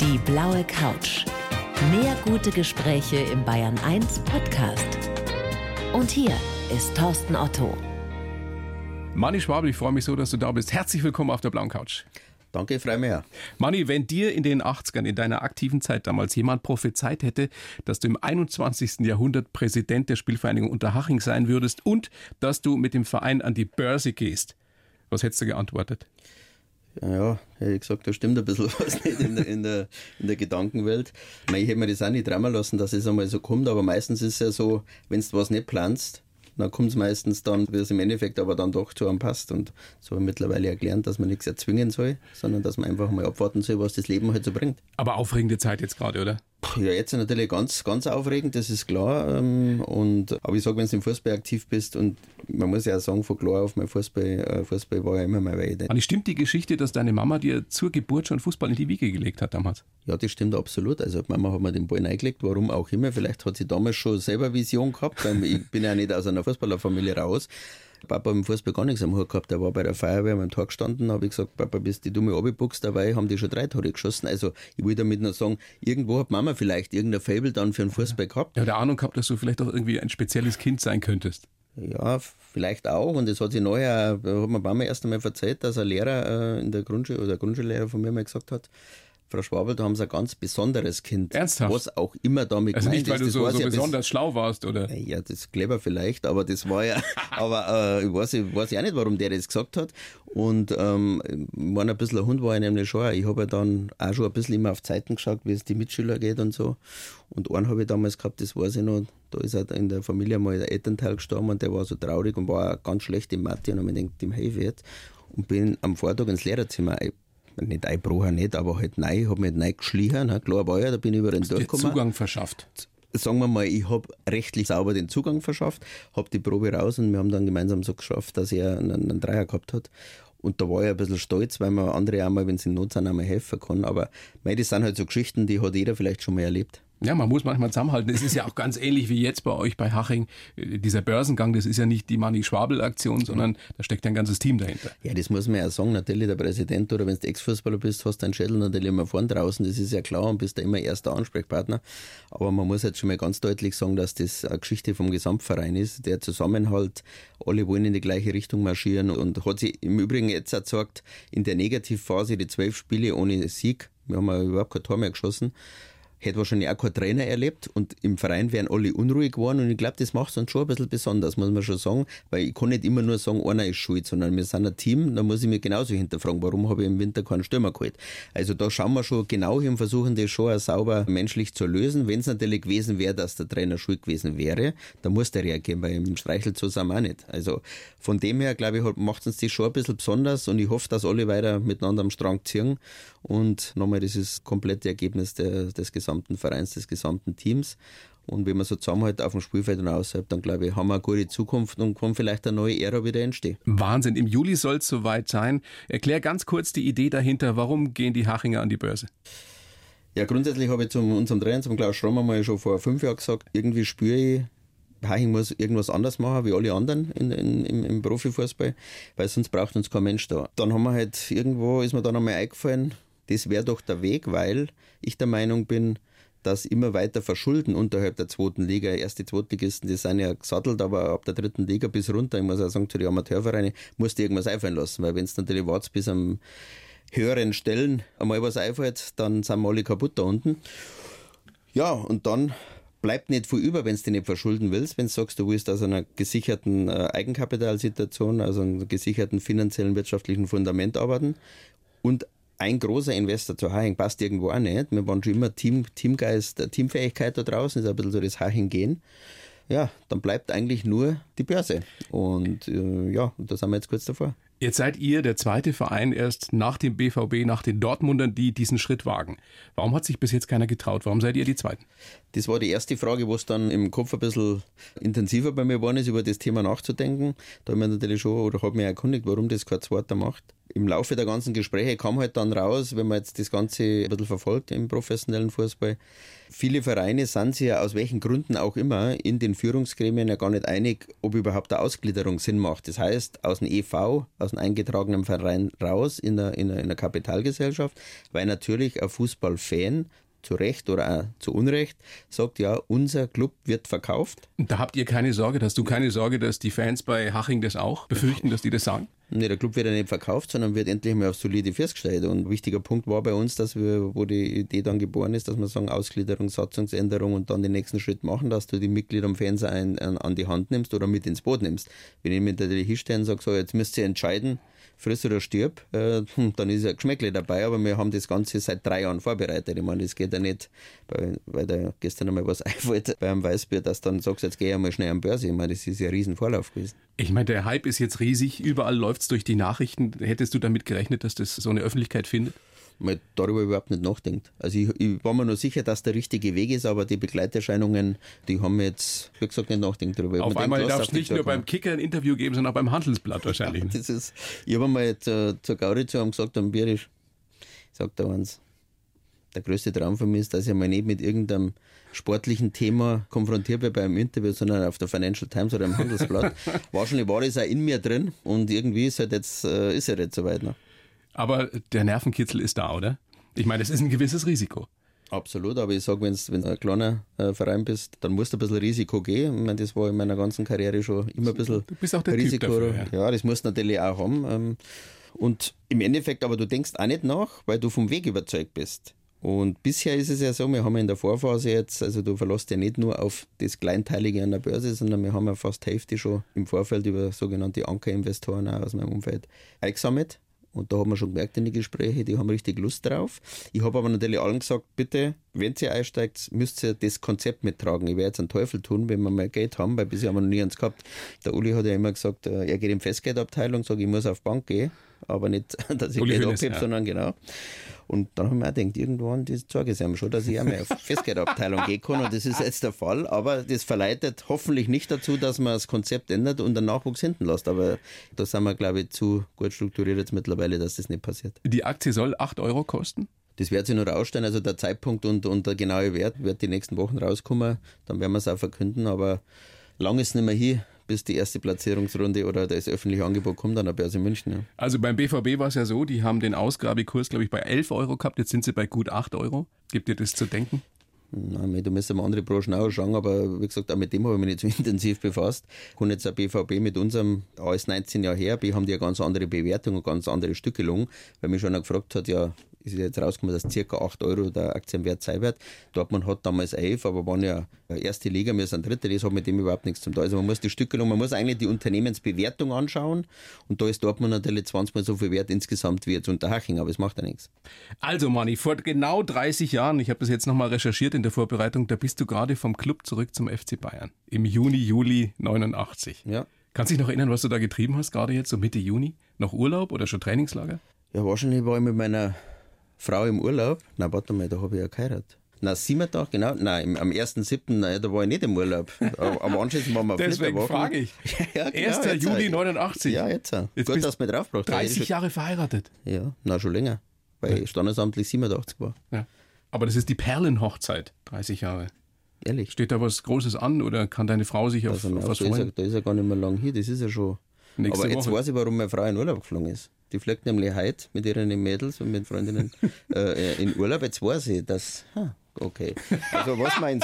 Die blaue Couch. Mehr gute Gespräche im Bayern 1 Podcast. Und hier ist Thorsten Otto. Manni Schwabel, ich freue mich so, dass du da bist. Herzlich willkommen auf der blauen Couch. Danke, freue mich. Manni, wenn dir in den 80ern, in deiner aktiven Zeit damals, jemand prophezeit hätte, dass du im 21. Jahrhundert Präsident der Spielvereinigung Unterhaching sein würdest und dass du mit dem Verein an die Börse gehst, was hättest du geantwortet? Ja, hätte ich gesagt, da stimmt ein bisschen was nicht in der Gedankenwelt. Ich hätte mir das auch nicht träumen lassen, dass es einmal so kommt, aber meistens ist es ja so, wenn du was nicht planst, dann kommt es meistens dann, wie es im Endeffekt aber dann doch zu einem passt. Und so habe ich mittlerweile erklärt, dass man nichts erzwingen soll, sondern dass man einfach mal abwarten soll, was das Leben halt so bringt. Aber aufregende Zeit jetzt gerade, oder? Ja, jetzt natürlich ganz, ganz aufregend, das ist klar. Aber ich sage, wenn du im Fußball aktiv bist, und man muss ja auch sagen, von klar auf, mein Fußball war ja immer meine Weide. Manni, stimmt die Geschichte, dass deine Mama dir zur Geburt schon Fußball in die Wiege gelegt hat damals? Ja, das stimmt absolut. Also die Mama hat mir den Ball reingelegt, warum auch immer. Vielleicht hat sie damals schon selber Vision gehabt, weil ich bin ja nicht aus einer Fußballerfamilie raus. Papa hat im Fußball gar nichts am Hut gehabt. Der war bei der Feuerwehr am Tor gestanden, habe ich gesagt, Papa, bis die dumme runterbuchst, dabei haben die schon 3 Tore geschossen. Also ich will damit nur sagen, irgendwo hat Mama vielleicht irgendein Faible dann für den Fußball gehabt. Ja, der Ahnung gehabt, dass du vielleicht auch irgendwie ein spezielles Kind sein könntest. Ja, vielleicht auch. Und das hat sich nachher, hat mir Mama erst einmal erzählt, dass ein Lehrer in der Grundschule, oder der Grundschullehrer von mir mal gesagt hat, Frau Schwabel, da haben Sie ein ganz besonderes Kind. Ernsthaft? Was auch immer damit also gemeint ist. Also nicht, weil du so besonders schlau warst, oder? Ja, das ist clever vielleicht, aber das war ja, aber ich weiß auch nicht, warum der das gesagt hat. Und ein bisschen ein Hund war ich nämlich schon. Ich habe ja dann auch schon ein bisschen immer auf Zeiten geschaut, wie es die Mitschüler geht und so. Und einen habe ich damals gehabt, das weiß ich noch, da ist halt in der Familie mal der Elternteil gestorben und der war so traurig und war auch ganz schlecht in Mathe und habe mir gedacht, dem helfe ich jetzt. Und bin am Vortag ins Lehrerzimmer nicht einbrochen, nicht, aber halt nein, habe mich nicht geschlichen, klar war ja, da bin ich überall durchgekommen. Zugang verschafft? Sagen wir mal, ich habe rechtlich sauber den Zugang verschafft, habe die Probe raus und wir haben dann gemeinsam so geschafft, dass er einen Dreier gehabt hat. Und da war ich ein bisschen stolz, weil man andere auch mal, wenn sie in Not sind, auch mal helfen kann. Aber das sind halt so Geschichten, die hat jeder vielleicht schon mal erlebt. Ja, man muss manchmal zusammenhalten. Es ist ja auch ganz ähnlich wie jetzt bei euch bei Haching. Dieser Börsengang, das ist ja nicht die Manni-Schwabel-Aktion, sondern da steckt ein ganzes Team dahinter. Ja, das muss man ja sagen. Natürlich, der Präsident oder wenn du Ex-Fußballer bist, hast du deinen Schädel natürlich immer vorn draußen. Das ist ja klar und bist da immer erster Ansprechpartner. Aber man muss jetzt schon mal ganz deutlich sagen, dass das eine Geschichte vom Gesamtverein ist. Der Zusammenhalt, alle wollen in die gleiche Richtung marschieren und hat sich im Übrigen jetzt auch gezeigt, in der Negativphase, die 12 Spiele ohne Sieg, wir haben ja überhaupt kein Tor mehr geschossen, hätte wahrscheinlich auch kein Trainer erlebt und im Verein wären alle unruhig geworden und ich glaube, das macht es uns schon ein bisschen besonders, muss man schon sagen, weil ich kann nicht immer nur sagen, einer ist schuld, sondern wir sind ein Team, da muss ich mich genauso hinterfragen, warum habe ich im Winter keinen Stürmer geholt. Also da schauen wir schon genau hin und versuchen das schon auch sauber menschlich zu lösen. Wenn es natürlich gewesen wäre, dass der Trainer schuld gewesen wäre, dann muss der reagieren, weil im Streichelt zusammen auch nicht. Also von dem her, glaube ich, macht uns das schon ein bisschen besonders und ich hoffe, dass alle weiter miteinander am Strang ziehen und nochmal, das ist das komplette Ergebnis des gesamten Vereins, des gesamten Teams. Und wenn man so zusammenhält auf dem Spielfeld und außerhalb, dann glaube ich, haben wir eine gute Zukunft und kann vielleicht eine neue Ära wieder entstehen. Wahnsinn, im Juli soll es soweit sein. Erklär ganz kurz die Idee dahinter, warum gehen die Hachinger an die Börse? Ja, grundsätzlich habe ich zu unserem Trainer, zum Klaus Schrammer, mal schon vor 5 Jahren gesagt, irgendwie spüre ich, Haching muss irgendwas anders machen wie alle anderen im Profifußball, weil sonst braucht uns kein Mensch da. Dann haben wir halt irgendwo, ist mir dann einmal eingefallen, das wäre doch der Weg, weil ich der Meinung bin, dass immer weiter Verschulden unterhalb der 2. Liga, erst die Zweitligisten, die sind ja gesattelt, aber ab der 3. Liga bis runter, ich muss auch sagen, zu den Amateurvereinen, musst du irgendwas einfallen lassen, weil wenn es natürlich wartest bis am höheren Stellen einmal was einfällt, dann sind wir alle kaputt da unten. Ja, und dann bleibt nicht viel über, wenn du dich nicht verschulden willst, wenn du sagst, du willst aus einer gesicherten Eigenkapitalsituation, also einem gesicherten finanziellen, wirtschaftlichen Fundament arbeiten und ein großer Investor zu Haching passt irgendwo auch nicht. Wir waren schon immer Teamgeist, Teamfähigkeit da draußen, ist ein bisschen so das Haching-Gehen. Ja, dann bleibt eigentlich nur die Börse. Und und da sind wir jetzt kurz davor. Jetzt seid ihr der zweite Verein erst nach dem BVB, nach den Dortmundern, die diesen Schritt wagen. Warum hat sich bis jetzt keiner getraut? Warum seid ihr die Zweiten? Das war die erste Frage, wo es dann im Kopf ein bisschen intensiver bei mir geworden ist, über das Thema nachzudenken. Da habe ich mich natürlich schon, oder habe mich erkundigt, warum das kein Zweiter macht. im Laufe der ganzen Gespräche kam halt dann raus, wenn man jetzt das Ganze ein bisschen verfolgt im professionellen Fußball, viele Vereine sind sich ja aus welchen Gründen auch immer in den Führungsgremien ja gar nicht einig, ob überhaupt eine Ausgliederung Sinn macht. Das heißt, aus dem EV, aus dem eingetragenen Verein raus in einer Kapitalgesellschaft, weil natürlich ein Fußballfan zu Recht oder auch zu Unrecht sagt, ja, unser Club wird verkauft. Und da habt ihr keine Sorge, hast du keine Sorge, dass die Fans bei Haching das auch befürchten, dass die das sagen? Nee, der Club wird ja nicht verkauft, sondern wird endlich mal auf solide Füße gestellt. Und ein wichtiger Punkt war bei uns, dass wir, wo die Idee dann geboren ist, dass wir sagen, Ausgliederung, Satzungsänderung und dann den nächsten Schritt machen, dass du die Mitglieder am Fernseher an die Hand nimmst oder mit ins Boot nimmst. Wenn ich mit der hinstelle und sage, so, jetzt müsst ihr entscheiden, friss oder stirb, dann ist ja Geschmäckle dabei, aber wir haben das Ganze seit 3 Jahren vorbereitet. Ich meine, das geht ja nicht, weil da gestern einmal was einfällt bei einem Weißbier, dass dann sagst, jetzt geh einmal schnell an die Börse. Ich meine, das ist ja ein riesen Vorlauf gewesen. Ich meine, der Hype ist jetzt riesig, überall läuft es durch die Nachrichten. Hättest du damit gerechnet, dass das so eine Öffentlichkeit findet? Man darüber überhaupt nicht nachdenkt. Also ich war mir nur sicher, dass der richtige Weg ist, aber die Begleiterscheinungen, die haben mir jetzt, wie gesagt, nicht nachdenkt darüber. Auf einmal darf es nicht nur beim Kicker ein Interview geben, sondern auch beim Handelsblatt wahrscheinlich. Ja, ich habe einmal zur Gauritzer gesagt, am Bierisch, sagt er eins, der größte Traum von mir ist, dass ich mal nicht mit irgendeinem sportlichen Thema konfrontiert werde beim Interview, sondern auf der Financial Times oder im Handelsblatt. Wahrscheinlich war das auch in mir drin und irgendwie ist halt jetzt soweit noch. Aber der Nervenkitzel ist da, oder? Ich meine, es ist ein gewisses Risiko. Absolut, aber ich sage, wenn du ein kleiner Verein bist, dann musst du ein bisschen Risiko gehen. Ich meine, das war in meiner ganzen Karriere schon immer ein bisschen du bist auch der Risiko. Typ dafür, ja, das musst du natürlich auch haben. Und im Endeffekt, aber du denkst auch nicht nach, weil du vom Weg überzeugt bist. Und bisher ist es ja so, wir haben in der Vorphase jetzt, also du verlässt ja nicht nur auf das Kleinteilige an der Börse, sondern wir haben ja fast die Hälfte schon im Vorfeld über sogenannte Ankerinvestoren auch aus meinem Umfeld eingesammelt. Und da haben wir schon gemerkt in den Gesprächen, die haben richtig Lust drauf. Ich habe aber natürlich allen gesagt, bitte, wenn ihr einsteigt, müsst ihr das Konzept mittragen. Ich werde jetzt einen Teufel tun, wenn wir mal Geld haben, weil bisher haben wir noch nie eins gehabt. Der Uli hat ja immer gesagt, er geht in die Festgeldabteilung, sage ich muss auf die Bank gehen, aber nicht, dass ich Geld abhebe, sondern genau. Und dann haben wir auch gedacht, irgendwann, das zeige ich ihm schon, dass ich auch mal auf die Festgeldabteilung gehen kann. Und das ist jetzt der Fall. Aber das verleitet hoffentlich nicht dazu, dass man das Konzept ändert und den Nachwuchs hinten lässt. Aber da sind wir, glaube ich, zu gut strukturiert jetzt mittlerweile, dass das nicht passiert. Die Aktie soll 8 Euro kosten? Das wird sich noch rausstellen. Also der Zeitpunkt und der genaue Wert wird die nächsten Wochen rauskommen. Dann werden wir es auch verkünden. Aber lang ist es nicht mehr hin, bis die erste Platzierungsrunde oder das öffentliche Angebot kommt an der Börse München. Ja. Also beim BVB war es ja so, die haben den Ausgabekurs, glaube ich, bei 11 Euro gehabt, jetzt sind sie bei gut 8 Euro. Gibt dir das zu denken? Nein, da müssen wir andere Branchen auch schauen, aber wie gesagt, auch mit dem habe ich mich nicht so intensiv befasst. Kann jetzt der BVB mit unserem, A ist 19 Jahre her, B haben die eine ganz andere Bewertung und ganz andere Stückelung, weil mich schon auch gefragt hat, ja, ist jetzt rausgekommen, dass ca. 8 Euro der Aktienwert sein wird. Dortmund hat damals 11, aber waren ja erste Liga, wir sind dritte, das hat mit dem überhaupt nichts zu tun. Also man muss die Stückelung, man muss eigentlich die Unternehmensbewertung anschauen und da ist Dortmund natürlich 20 Mal so viel wert insgesamt wie jetzt Unterhaching, aber es macht ja nichts. Also Manni, vor genau 30 Jahren, ich habe das jetzt nochmal recherchiert in der Vorbereitung, da bist du gerade vom Club zurück zum FC Bayern. Im Juli 89. Ja. Kannst du dich noch erinnern, was du da getrieben hast, gerade jetzt so Mitte Juni? Noch Urlaub oder schon Trainingslager? Ja, wahrscheinlich war ich mit meiner Frau im Urlaub. Nein, warte mal, da habe ich ja geheiratet. Nein, 7 Tage, genau. Nein, am 1.7., da war ich nicht im Urlaub. Aber anschließend waren wir Deswegen frage ich. Ja, genau, 1. Juli 89. Ja, jetzt. Gut, dass du mich draufgebracht hast. 30 Jahre verheiratet. Ja, na schon länger. Weil ich standesamtlich 87 war. Ja. Aber das ist die Perlenhochzeit, 30 Jahre. Ehrlich? Steht da was Großes an oder kann deine Frau sich auf was freuen? Da ist ja gar nicht mehr lang hier, das ist ja schon... Nächste aber jetzt Woche. weiß ich, warum meine Frau in Urlaub geflogen ist. Die fliegt nämlich heute mit ihren Mädels und mit Freundinnen in Urlaub. Jetzt weiß ich, dass... Okay. Also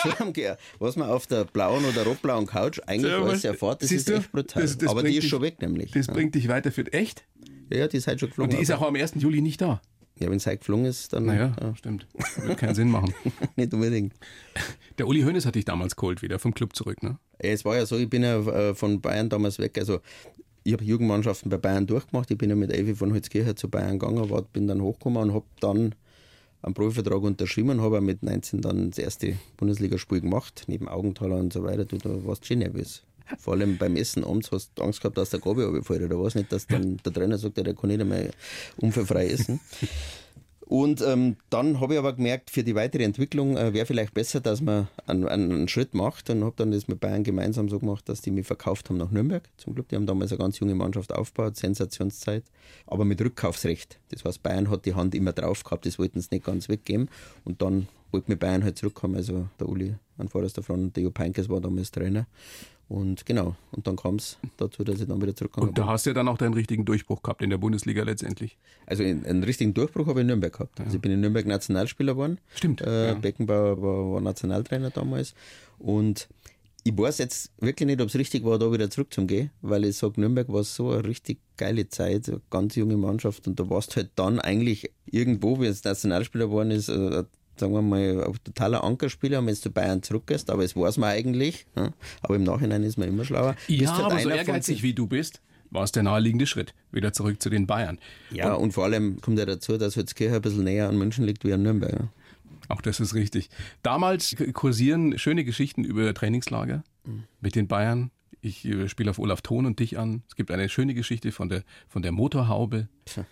was man auf der blauen oder rot-blauen Couch eigentlich alles erfahrt, das ist echt brutal. Aber die ist schon weg nämlich. Das bringt dich weiter für echt? Ja, die ist heute schon geflogen. Und die ist auch am 1. Juli nicht da? Ja, wenn es heute geflogen ist, dann... Naja, stimmt. Wird keinen Sinn machen. Nicht unbedingt. Der Uli Hoeneß hat dich damals geholt, wieder vom Club zurück, ne? Es war ja so, ich bin ja von Bayern damals weg, also ich habe Jugendmannschaften bei Bayern durchgemacht, ich bin ja mit 11 von Holzkirchen zu Bayern gegangen, bin dann hochgekommen und habe dann einen Profivertrag unterschrieben und habe mit 19 dann das erste Bundesligaspiel gemacht, neben Augenthaler und so weiter. Da warst du schon nervös. Vor allem beim Essen abends hast du Angst gehabt, dass der Gabi runterfällt oder was nicht, dass dann der Trainer sagt, der kann nicht einmal unfallfrei essen. Und dann habe ich aber gemerkt, für die weitere Entwicklung wäre vielleicht besser, dass man einen Schritt macht, und habe dann das mit Bayern gemeinsam so gemacht, dass die mich verkauft haben nach Nürnberg. Zum Glück, die haben damals eine ganz junge Mannschaft aufgebaut, Sensationszeit, aber mit Rückkaufsrecht. Das heißt, Bayern hat die Hand immer drauf gehabt, das wollten sie nicht ganz weggeben, und dann wollte mir Bayern halt zurückkommen. Also der Uli an vorderster Front und der Jupp Heynckes war damals Trainer. Und genau, und dann kam es dazu, dass ich dann wieder zurückgekommen bin. Und da hast du ja dann auch deinen richtigen Durchbruch gehabt in der Bundesliga letztendlich. Also einen richtigen Durchbruch habe ich in Nürnberg gehabt. Ja. Also ich bin in Nürnberg Nationalspieler geworden. Stimmt. Beckenbauer war Nationaltrainer damals. Und ich weiß jetzt wirklich nicht, ob es richtig war, da wieder zurückzugehen, weil ich sage, Nürnberg war so eine richtig geile Zeit, eine ganz junge Mannschaft, und da warst du halt dann eigentlich irgendwo, wie es Nationalspieler geworden ist, sagen wir mal, ein totaler Ankerspieler, wenn du zu Bayern zurückgehst, aber es weiß man eigentlich, aber im Nachhinein ist man immer schlauer. Ja, aber so ehrgeizig wie du bist, war es der naheliegende Schritt, wieder zurück zu den Bayern. Ja, und vor allem kommt ja dazu, dass Holzkirchen ein bisschen näher an München liegt wie an Nürnberg. Ja. Auch das ist richtig. Damals kursieren schöne Geschichten über Trainingslager mit den Bayern. Ich spiele auf Olaf Thon und dich an. Es gibt eine schöne Geschichte von der Motorhaube.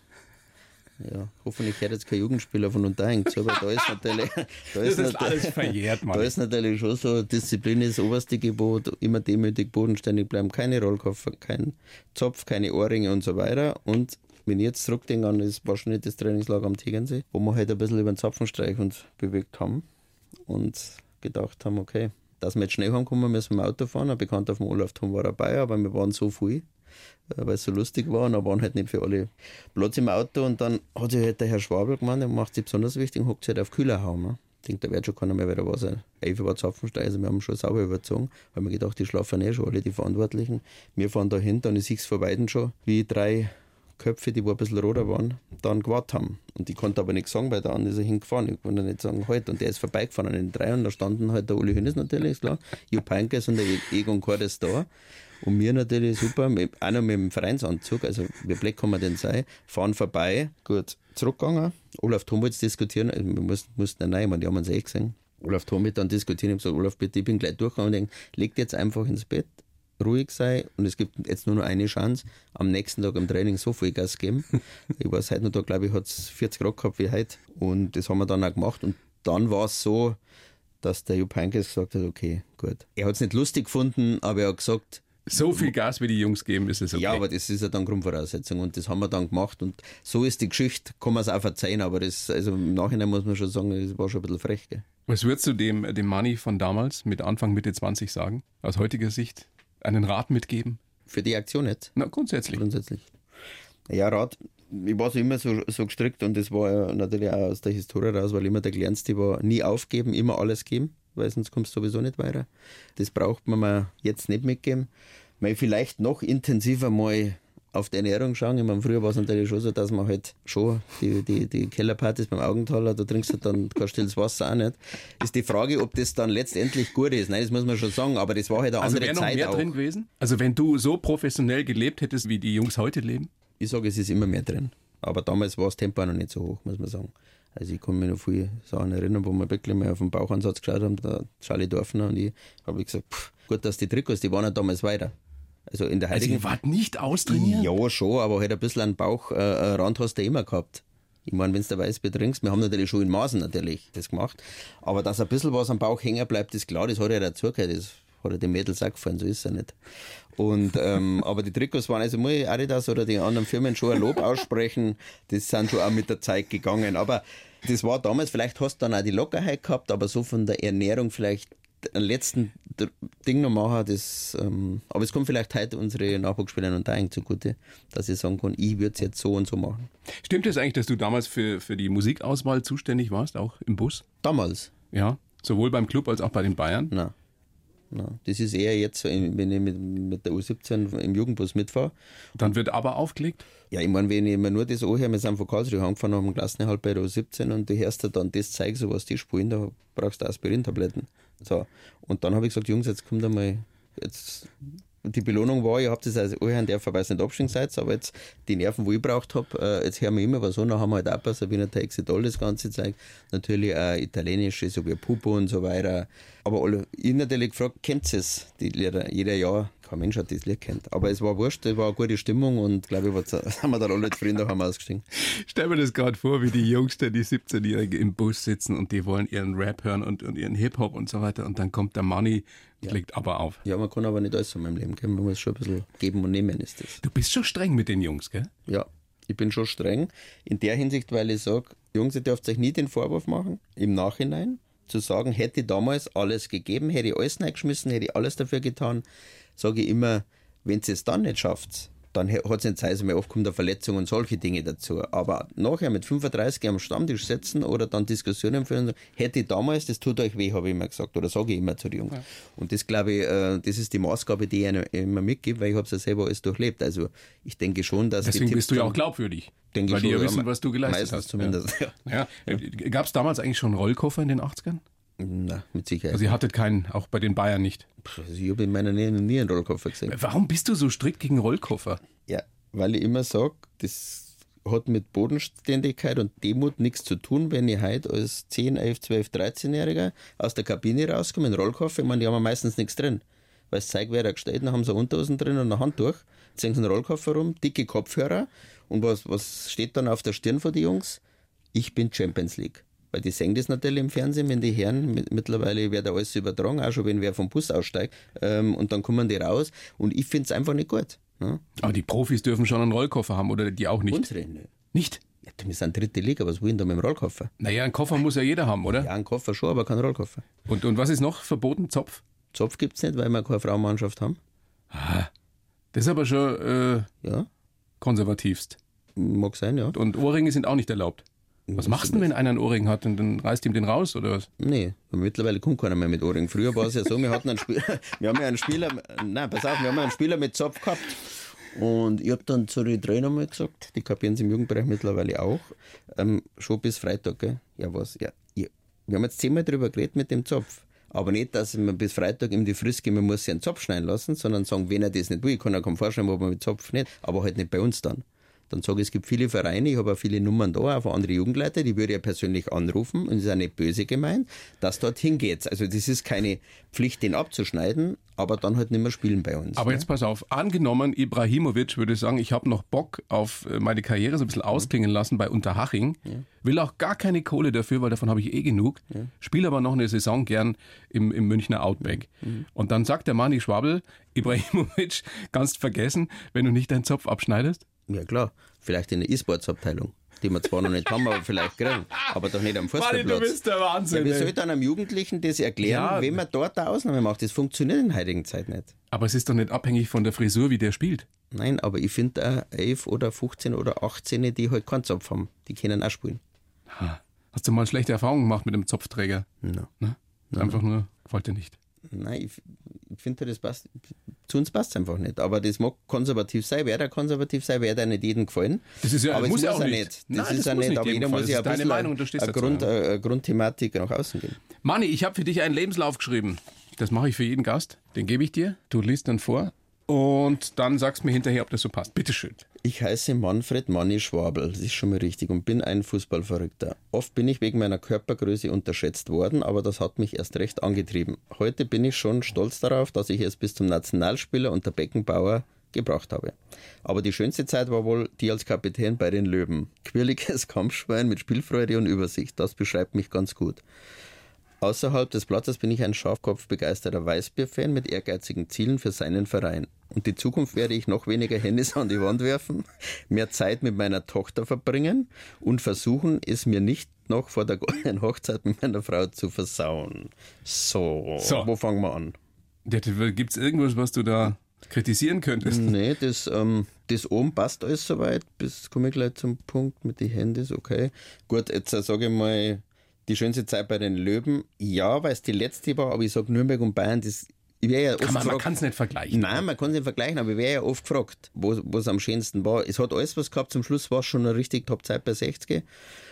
Ja, hoffentlich hört jetzt kein Jugendspieler von Unterhang zu, aber da ist natürlich... Das ist alles verjährt, Mann. Da ist natürlich schon so, Disziplin ist das oberste Gebot, immer demütig, bodenständig bleiben, keine Rollkoffer, kein Zopf, keine Ohrringe und so weiter. Und wenn ich jetzt zurückdenke an das wahrscheinlich das Trainingslager am Tegernsee, wo wir halt ein bisschen über den Zapfenstreich uns bewegt haben und gedacht haben, okay, dass wir jetzt schnell heimkommen, müssen wir im Auto fahren. Ein Bekannter von Olaf Thon war dabei, aber wir waren so viel, weil es so lustig war, und da waren halt nicht für alle Platz im Auto, und dann hat sich halt der Herr Schwabel gemeint, der macht sich besonders wichtig und hockt sich halt auf Kühlerhaum. Ne? Ich denke, da wird schon keiner mehr wieder was sein. 11 war Zapfenstreich, also wir haben schon sauber überzogen, weil wir gedacht, die schlafen schon alle, die Verantwortlichen. Wir fahren da hinten, und ich sehe es vor Weitem schon, wie 3 Köpfe, die ein bisschen roter waren, dann gewartet haben. Und ich konnte aber nichts sagen, weil der andere ist hingefahren. Ich konnte nicht sagen, halt. Und der ist vorbeigefahren an den 3, und da standen halt der Uli Hoeneß natürlich, ist klar, Jupp Heynckes und der Egon Cordes da. Und wir natürlich super, auch noch mit dem Vereinsanzug, also wie blöd kann man denn sein, fahren vorbei, gut, zurückgegangen. Olaf Thon wollte diskutieren, also wir mussten nein, die haben uns eh gesehen. Olaf Thon mit dann diskutieren, ich habe gesagt, Olaf, bitte, ich bin gleich durchgegangen und denke, legt jetzt einfach ins Bett, ruhig sein, und es gibt jetzt nur noch eine Chance, am nächsten Tag im Training so viel Gas geben. Ich weiß, heute noch da, glaube ich, hat es 40 Grad gehabt wie heute, und das haben wir dann auch gemacht, und dann war es so, dass der Jupp Heynckes gesagt hat, okay, gut. Er hat es nicht lustig gefunden, aber er hat gesagt, so viel Gas, wie die Jungs geben, ist es okay. Ja, aber das ist ja dann Grundvoraussetzung, und das haben wir dann gemacht, und so ist die Geschichte, kann man es auch verzeihen, aber das, also im Nachhinein muss man schon sagen, das war schon ein bisschen frech. Gell? Was würdest du dem Manni von damals mit Anfang, Mitte 20 sagen, aus heutiger Sicht? Einen Rat mitgeben? Für die Aktion jetzt? Na, grundsätzlich. Ja, Rat, ich war so immer so gestrickt, und das war ja natürlich auch aus der Historie raus, weil immer der Kleinste war, nie aufgeben, immer alles geben, weil sonst kommst du sowieso nicht weiter. Das braucht man mir jetzt nicht mitgeben. Mal vielleicht noch intensiver mal auf die Ernährung schauen. Ich meine, früher war es natürlich schon so, dass man halt schon die Kellerpartys beim Augenthaler, da trinkst du dann kein stilles Wasser auch nicht. Ist die Frage, ob das dann letztendlich gut ist. Nein, das muss man schon sagen, aber das war halt eine andere Zeit auch. Also wäre noch mehr drin gewesen? Also wenn du so professionell gelebt hättest, wie die Jungs heute leben? Ich sage, es ist immer mehr drin. Aber damals war das Tempo auch noch nicht so hoch, muss man sagen. Also ich kann mich noch viele Sachen erinnern, wo wir wirklich mal auf den Bauchansatz geschaut haben, der Charlie Dorfner und ich, habe gesagt, gut, dass die Trikots, die waren ja damals weiter. Also in der heutigen... Also ihr wart nicht austrainiert? Ja, schon, aber halt ein bisschen einen Bauchrand hast du immer gehabt. Ich meine, wenn du Weißbier trinkst, wir haben natürlich schon in Maßen natürlich das gemacht, aber dass ein bisschen was am Bauch hängen bleibt, ist klar, das hat ja dazugehört, das hat ja den Mädels auch gefallen, so ist es ja nicht. Und, aber die Trikots waren, also muss ich Adidas oder die anderen Firmen schon ein Lob aussprechen, das sind schon auch mit der Zeit gegangen, aber das war damals, vielleicht hast du dann auch die Lockerheit gehabt, aber so von der Ernährung vielleicht ein letzten Ding noch machen, das, aber es kommt vielleicht heute unsere Nachwuchsspieler und da zugute, dass ich sagen kann, ich würde es jetzt so und so machen. Stimmt es eigentlich, dass du damals für die Musikauswahl zuständig warst, auch im Bus? Damals? Ja, sowohl beim Club als auch bei den Bayern? Nein. Das ist eher jetzt, wenn ich mit der U17 im Jugendbus mitfahre. Dann wird aber aufgelegt? Ja, ich meine, wenn ich mir nur das anhöre, wir sind von Karlsruhe angefahren, haben einen Klassenerhalt bei der U17 und du hörst dir dann das Zeug, so was die spielen, da brauchst du Aspirin-Tabletten. So. Und dann habe ich gesagt, Jungs, jetzt kommt einmal, jetzt, die Belohnung war, ihr habt das also anhören dürfen, weil ihr nicht abgestiegen seid, aber jetzt die Nerven, die ich gebraucht habe, jetzt hören wir immer was an, dann haben wir halt auch bei Sabina Taxidol das ganze Zeug, natürlich auch italienische, so wie Pupo und so weiter. Aber ich natürlich gefragt, kennt ihr es, die Lieder? Jeder Jahr Kein Mensch hat das Lied kennt. Aber es war wurscht, es war eine gute Stimmung und glaube ich, sind wir dann alle zufrieden daheim ausgestiegen. Stell mir das gerade vor, wie die Jungs, die 17-Jährigen im Bus sitzen und die wollen ihren Rap hören und ihren Hip-Hop und so weiter und dann kommt der Manni und legt aber auf. Ja, man kann aber nicht alles in meinem Leben geben. Man muss schon ein bisschen geben und nehmen, ist das. Du bist schon streng mit den Jungs, gell? Ja, ich bin schon streng. In der Hinsicht, weil ich sage, Jungs, ihr dürft euch nie den Vorwurf machen, im Nachhinein zu sagen, hätte ich damals alles gegeben, hätte ich alles reingeschmissen, hätte ich alles dafür getan, sage ich immer, wenn ihr es dann nicht schafft, dann hat es nicht Zeit mehr, oft kommt eine Verletzung und solche Dinge dazu. Aber nachher mit 35 am Stammtisch sitzen oder dann Diskussionen führen, hätte ich damals, das tut euch weh, habe ich immer gesagt, oder sage ich immer zu den Jungs. Ja. Und das glaube ich, das ist die Maßgabe, die ich immer mitgebe, weil ich habe es ja selber alles durchlebt. Also ich denke schon, dass deswegen bist du ja auch glaubwürdig. Denke weil die schon, ja wissen, was du geleistet hast. Zumindest, ja. Gab es damals eigentlich schon einen Rollkoffer in den 80ern? Na, mit Sicherheit. Also ihr hattet keinen, auch bei den Bayern nicht? Also ich habe in meiner Nähe nie einen Rollkoffer gesehen. Warum bist du so strikt gegen Rollkoffer? Ja, weil ich immer sage, das hat mit Bodenständigkeit und Demut nichts zu tun, wenn ich heute als 10, 11, 12, 13-Jähriger aus der Kabine rauskomme, in Rollkoffer, ich meine, die haben meistens nichts drin. Weil das Zeug wäre gestellt, dann haben sie Unterhosen drin und ein Handtuch, ziehen sie einen Rollkoffer rum, dicke Kopfhörer und was steht dann auf der Stirn von den Jungs? Ich bin Champions League. Weil die sehen das natürlich im Fernsehen, wenn die Herren, mittlerweile wird da alles übertragen, auch schon wenn wer vom Bus aussteigt, und dann kommen die raus und ich finde es einfach nicht gut. Ja? Aber die Profis dürfen schon einen Rollkoffer haben oder die auch nicht? Unsere nicht. Nicht? Ja, wir sind dritte Liga, was wollen da mit dem Rollkoffer? Naja, einen Koffer muss ja jeder haben, oder? Ja, einen Koffer schon, aber keinen Rollkoffer. Und was ist noch verboten? Zopf? Zopf gibt es nicht, weil wir keine Frauenmannschaft haben. Das ist aber schon konservativst. Mag sein, ja. Und Ohrringe sind auch nicht erlaubt. Was machst du denn, wenn einer einen Ohrring hat und dann reißt ihm den raus, oder was? Nee, mittlerweile kommt keiner mehr mit Ohrring. Früher war es ja so, wir hatten wir haben ja einen Spieler mit Zopf gehabt. Und ich habe dann zu den Trainern mal gesagt, die kapieren es im Jugendbereich mittlerweile auch, schon bis Freitag, gell? Ja, was? Ja, wir haben jetzt 10-mal drüber geredet mit dem Zopf. Aber nicht, dass man bis Freitag ihm die Frist geben, man muss sich einen Zopf schneiden lassen, sondern sagen, wenn er das nicht will, ich kann ja kaum vorstellen, ob man mit Zopf nicht, aber halt nicht bei uns dann. Dann sage ich, es gibt viele Vereine, ich habe auch viele Nummern da, auch von anderen Jugendleiter, die würde ich ja persönlich anrufen und das ist auch nicht böse gemeint, dass dorthin geht. Also das ist keine Pflicht, den abzuschneiden, aber dann halt nicht mehr spielen bei uns. Aber jetzt pass auf, angenommen Ibrahimovic würde sagen, ich habe noch Bock auf meine Karriere so ein bisschen ausklingen lassen bei Unterhaching, will auch gar keine Kohle dafür, weil davon habe ich genug, spiele aber noch eine Saison gern im Münchner Outback. Und dann sagt der Manni Schwabl, Ibrahimovic, kannst vergessen, wenn du nicht deinen Zopf abschneidest? Ja klar, vielleicht in der E-Sports-Abteilung, die wir zwar noch nicht haben, aber vielleicht kriegen, aber doch nicht am Fußballplatz. Manni, du bist der Wahnsinn. Ja, wie soll dann einem Jugendlichen das erklären, wenn man dort eine Ausnahme macht? Das funktioniert in der heutigen Zeit nicht. Aber es ist doch nicht abhängig von der Frisur, wie der spielt. Nein, aber ich finde auch 11 oder 15 oder 18, die halt keinen Zopf haben, die können auch spielen. Hast du mal schlechte Erfahrungen gemacht mit dem Zopfträger? No. Ne? Einfach nur, gefällt dir nicht. Nein, ich finde, das passt. Zu uns passt es einfach nicht. Aber das mag konservativ sein. Wer da konservativ sein, wird nicht jedem gefallen. Das ist ja, aber muss es ja muss auch ja nicht. nicht. Das ist ja nicht, aber jeder muss ja ein bisschen eine Grundthematik nach außen gehen. Manni, ich habe für dich einen Lebenslauf geschrieben. Das mache ich für jeden Gast. Den gebe ich dir. Du liest dann vor. Und dann sagst du mir hinterher, ob das so passt. Bitteschön. Ich heiße Manfred Manni Schwabl, das ist schon mal richtig, und bin ein Fußballverrückter. Oft bin ich wegen meiner Körpergröße unterschätzt worden, aber das hat mich erst recht angetrieben. Heute bin ich schon stolz darauf, dass ich es bis zum Nationalspieler und der Beckenbauer gebracht habe. Aber die schönste Zeit war wohl die als Kapitän bei den Löwen. Quirliges Kampfschwein mit Spielfreude und Übersicht, das beschreibt mich ganz gut. Außerhalb des Platzes bin ich ein scharfkopfbegeisterter Weißbier-Fan mit ehrgeizigen Zielen für seinen Verein. Und die Zukunft werde ich noch weniger Handys an die Wand werfen, mehr Zeit mit meiner Tochter verbringen und versuchen, es mir nicht noch vor der goldenen Hochzeit mit meiner Frau zu versauen. So. Wo fangen wir an? Gibt es irgendwas, was du da kritisieren könntest? Nee, das oben passt alles soweit. Bis komme ich gleich zum Punkt mit den Handys, okay. Gut, jetzt sage ich mal, die schönste Zeit bei den Löwen, ja, weil es die letzte war, aber ich sage Nürnberg und Bayern, das ja man kann es nicht vergleichen. Nein, man kann es nicht vergleichen, aber ich wäre ja oft gefragt, wo es am schönsten war. Es hat alles was gehabt, zum Schluss war es schon eine richtig Top-Zeit bei 60.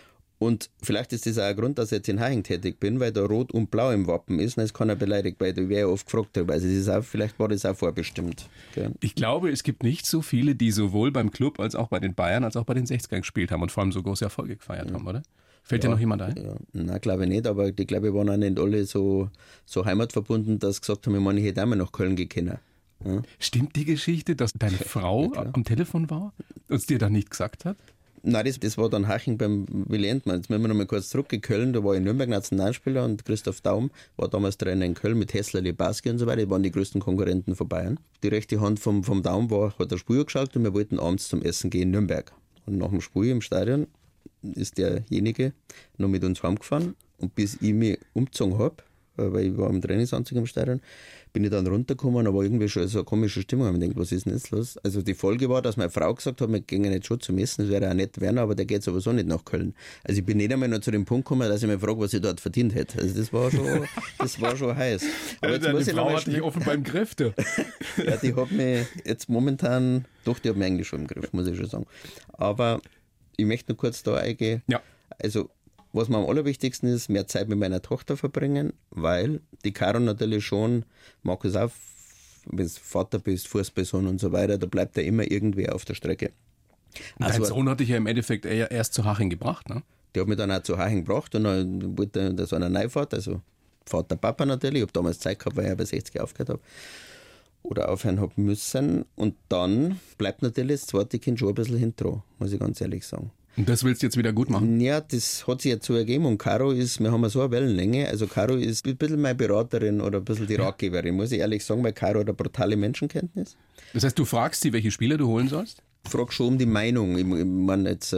Und vielleicht ist das auch ein Grund, dass ich jetzt in Haching tätig bin, weil da Rot und Blau im Wappen ist und es kann er beleidigt, weil ich wäre ja oft gefragt darüber. Also vielleicht war das auch vorbestimmt. Okay. Ich glaube, es gibt nicht so viele, die sowohl beim Club als auch bei den Bayern als auch bei den 60ern gespielt haben und vor allem so große Erfolge gefeiert haben, oder? Fällt dir noch jemand ein? Ja. Nein, glaube ich nicht, aber die glaube ich waren auch nicht alle so heimatverbunden, dass sie gesagt haben, ich hätte auch mal nach Köln gehen können. Ja. Stimmt die Geschichte, dass deine Frau am Telefon war und es dir dann nicht gesagt hat? Nein, das war dann Haching beim Willi Entmann. Jetzt müssen wir noch mal kurz zurück in Köln, da war ich Nürnberg Nationalspieler und Christoph Daum war damals Trainer in Köln mit Hessler, Lebarski und so weiter. Die waren die größten Konkurrenten von Bayern. Die rechte Hand vom Daum hat das Spiel geschaut und wir wollten abends zum Essen gehen in Nürnberg. Und nach dem Spiel im Stadion ist derjenige noch mit uns heimgefahren und bis ich mich umgezogen habe, weil ich war im Trainingsanzug im Stadion, bin ich dann runtergekommen, aber irgendwie schon so eine komische Stimmung. Ich habe mir gedacht, was ist denn jetzt los? Also die Folge war, dass meine Frau gesagt hat, wir gehen jetzt schon zum Essen, das wäre auch nett Werner, aber der geht sowieso nicht nach Köln. Also ich bin nicht einmal noch zu dem Punkt gekommen, dass ich mich frage, was ich dort verdient hätte. Also das war schon heiß. Aber jetzt deine Frau hat dich offenbar im Griff, du. Ja, die hat mich jetzt momentan, doch, die hat mich eigentlich schon im Griff, muss ich schon sagen. Aber ich möchte noch kurz da eingehen. Ja. Also was mir am allerwichtigsten ist, mehr Zeit mit meiner Tochter verbringen, weil die Caro natürlich schon, mag es auch, wenn du Vater bist, Fußballsohn und so weiter, da bleibt ja immer irgendwer auf der Strecke. Dein Sohn hat dich ja im Endeffekt erst zu Haching gebracht, ne? Der hat mich dann auch zu Haching gebracht und dann wollte das eine Neufahrt, also Vater, Papa natürlich. Ich habe damals Zeit gehabt, weil ich ja bei 60 aufgehört habe oder aufhören habe müssen. Und dann bleibt natürlich das zweite Kind schon ein bisschen hinten, muss ich ganz ehrlich sagen. Und das willst du jetzt wieder gut machen? Ja, das hat sich jetzt so ergeben und Caro ist, wir haben ja so eine Wellenlänge, also Caro ist ein bisschen meine Beraterin oder ein bisschen die Ratgeberin, muss ich ehrlich sagen, weil Caro hat eine brutale Menschenkenntnis. Das heißt, du fragst sie, welche Spieler du holen sollst? Ich frage schon um die Meinung, ich meine jetzt,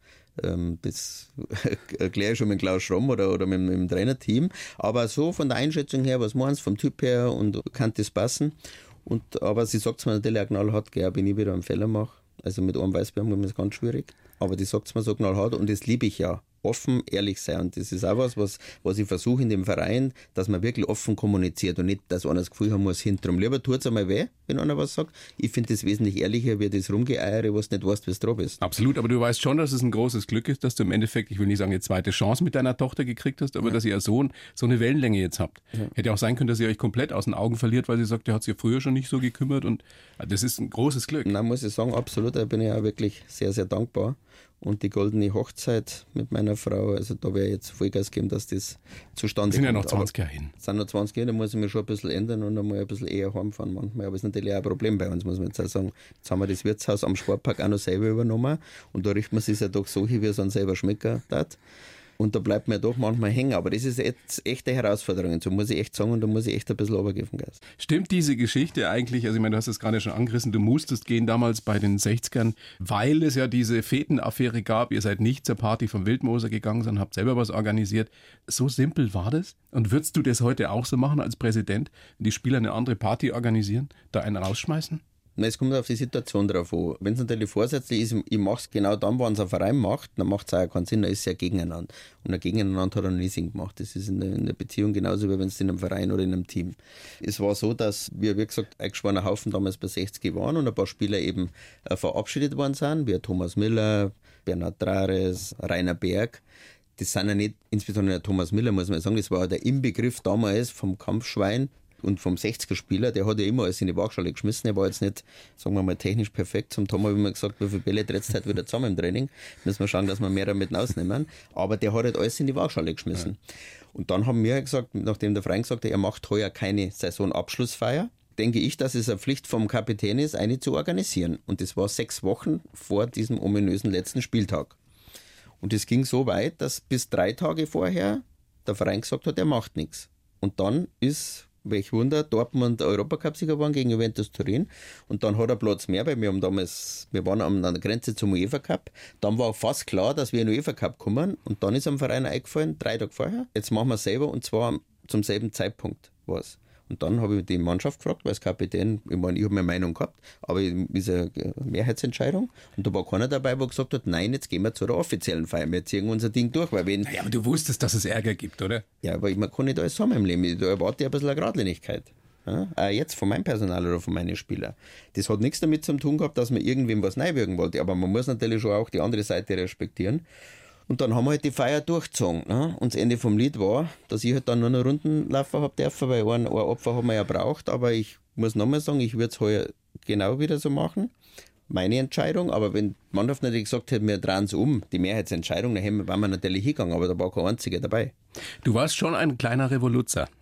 das erkläre ich schon mit Klaus Schramm oder mit dem Trainerteam, aber so von der Einschätzung her, was meinst du, vom Typ her und kann das passen? Aber sie sagt es mir natürlich auch knallhart, wenn ich wieder einen Fehler mache, also mit einem Weißbären ist es ganz schwierig. Aber die sagt es mir so knallhart und das liebe ich ja. Offen, ehrlich sein. Und das ist auch was ich versuche in dem Verein, dass man wirklich offen kommuniziert und nicht, dass einer das Gefühl haben muss, hinterrum. Lieber tut es einmal weh, wenn einer was sagt. Ich finde das wesentlich ehrlicher, wie das Rumgeeiere, was du nicht weißt, wie du dran bist. Absolut, aber du weißt schon, dass es ein großes Glück ist, dass du im Endeffekt, ich will nicht sagen, eine zweite Chance mit deiner Tochter gekriegt hast, aber dass ihr Sohn so eine Wellenlänge jetzt habt. Ja. Hätte auch sein können, dass ihr euch komplett aus den Augen verliert, weil sie sagt, der hat sich ja früher schon nicht so gekümmert und das ist ein großes Glück. Nein, muss ich sagen, absolut, da bin ich auch wirklich sehr, sehr dankbar. Und die goldene Hochzeit mit meiner Frau, also da wäre jetzt Vollgas geben, dass das zustande kommt. Sind ja noch 20 Jahre hin. Es sind noch 20 Jahre, da muss ich mich schon ein bisschen ändern und einmal ein bisschen eher heimfahren manchmal. Aber es ist natürlich auch ein Problem bei uns, muss man jetzt auch sagen. Jetzt haben wir das Wirtshaus am Sportpark auch noch selber übernommen und da richten wir es ja doch so, wie es uns selber schmecken hat. Und da bleibt mir doch manchmal hängen. Aber das ist jetzt echte Herausforderung. So muss ich echt sagen und da muss ich echt ein bisschen runtergeben. Stimmt diese Geschichte eigentlich, also ich meine, du hast es gerade schon angerissen, du musstest gehen damals bei den 60ern, weil es ja diese Fetenaffäre gab. Ihr seid nicht zur Party vom Wildmoser gegangen, sondern habt selber was organisiert. So simpel war das? Und würdest du das heute auch so machen als Präsident, wenn die Spieler eine andere Party organisieren, da einen rausschmeißen? Es kommt auf die Situation drauf an. Wenn es natürlich vorsätzlich ist, ich mache es genau dann, wenn es ein Verein macht, dann macht es auch keinen Sinn, dann ist es ja gegeneinander. Und ein Gegeneinander hat er noch nie Sinn gemacht. Das ist in der Beziehung genauso, wie wenn es in einem Verein oder in einem Team. Es war so, dass wir, wie gesagt, ein geschworener Haufen damals bei 60 waren und ein paar Spieler eben verabschiedet worden sind, wie Thomas Müller, Bernhard Trares, Rainer Berg. Das sind ja nicht, insbesondere Thomas Müller, muss man sagen, das war der Inbegriff damals vom Kampfschwein. Und vom 60er-Spieler, der hat ja immer alles in die Waagschale geschmissen. Er war jetzt nicht, sagen wir mal, technisch perfekt. Zum Tom habe ich immer gesagt, wie viele Bälle trittst du heute wieder zusammen im Training. Müssen wir schauen, dass wir mehr damit rausnehmen. Aber der hat halt alles in die Waagschale geschmissen. Ja. Und dann haben wir gesagt, nachdem der Freund gesagt hat, er macht heuer keine Saisonabschlussfeier, denke ich, dass es eine Pflicht vom Kapitän ist, eine zu organisieren. Und das war 6 Wochen vor diesem ominösen letzten Spieltag. Und es ging so weit, dass bis 3 Tage vorher der Verein gesagt hat, er macht nichts. Und dann ist... Welch Wunder, Dortmund Europacup-Sieger geworden gegen Juventus Turin und dann hat er Platz mehr, weil wir waren an der Grenze zum UEFA-Cup, dann war fast klar, dass wir in den UEFA-Cup kommen und dann ist am Verein eingefallen, 3 Tage vorher, jetzt machen wir es selber und zwar zum selben Zeitpunkt war's. Und dann habe ich die Mannschaft gefragt, weil als Kapitän, ich meine, ich habe meine Meinung gehabt, aber es ist eine Mehrheitsentscheidung. Und da war keiner dabei, der gesagt hat, nein, jetzt gehen wir zu der offiziellen Feier, wir ziehen unser Ding durch. Weil wenn naja, aber du wusstest, dass es Ärger gibt, oder? Ja, aber man kann nicht alles haben im Leben. Da erwarte ich ein bisschen eine Geradlinigkeit. Ja? Auch jetzt von meinem Personal oder von meinen Spielern. Das hat nichts damit zu tun gehabt, dass man irgendwem was neiwirken wollte, aber man muss natürlich schon auch die andere Seite respektieren. Und dann haben wir halt die Feier durchgezogen. Ne? Und das Ende vom Lied war, dass ich halt dann nur noch Runden laufen habe dürfen, weil ein Opfer haben wir ja braucht. Aber ich muss nochmal sagen, ich würde es heuer genau wieder so machen. Meine Entscheidung. Aber wenn die Mannschaft natürlich gesagt hätte, wir drehen es um, die Mehrheitsentscheidung, dann wären wir natürlich hingegangen. Aber da war kein einziger dabei. Du warst schon ein kleiner Revoluzer.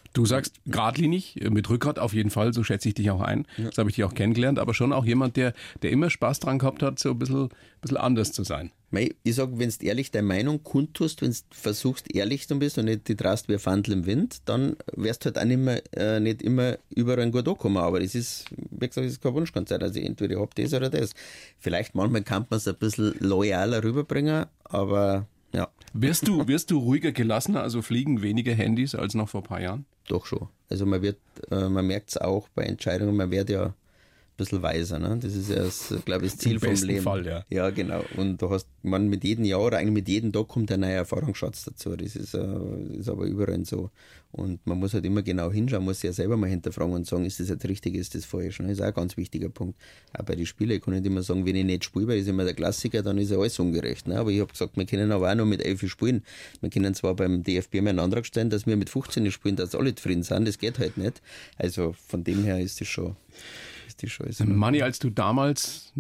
Du sagst geradlinig, mit Rückgrat auf jeden Fall, so schätze ich dich auch ein. Das habe ich dich auch kennengelernt, aber schon auch jemand, der immer Spaß dran gehabt hat, so ein bisschen anders zu sein. Ich sage, wenn du ehrlich deine Meinung kundtust, wenn du versuchst, ehrlich zu bist und nicht die traust wie ein Fandel im Wind, dann wirst du halt auch nicht immer überall gut ankommen. Aber das ist, wie gesagt, das ist kein Wunschkonzert. Also entweder ich hab das oder das. Vielleicht manchmal kann man es ein bisschen loyaler rüberbringen, aber ja. Wirst du ruhiger, gelassener, also fliegen weniger Handys als noch vor ein paar Jahren? Doch schon. Also man merkt es auch bei Entscheidungen, man wird ja ein bisschen weiser. Ne? Das ist ja, glaube ich, das Ziel vom Leben. Fall, ja. Ja, genau. Und du hast, mit jedem Jahr oder eigentlich mit jedem Tag kommt ein neuer Erfahrungsschatz dazu. Das ist aber überall so. Und man muss halt immer genau hinschauen, muss sich ja selber mal hinterfragen und sagen, ist das jetzt richtig, ist das falsch? Das ist auch ein ganz wichtiger Punkt. Auch bei den Spielen, ich kann nicht immer sagen, wenn ich nicht spiele, weil das ist immer der Klassiker, dann ist ja alles ungerecht. Ne? Aber ich habe gesagt, wir können aber auch noch mit 11 spielen. Wir können zwar beim DFB mal einen Antrag stellen, dass wir mit 15 spielen, dass alle zufrieden sind, das geht halt nicht. Also von dem her ist das schon... Manni, als du damals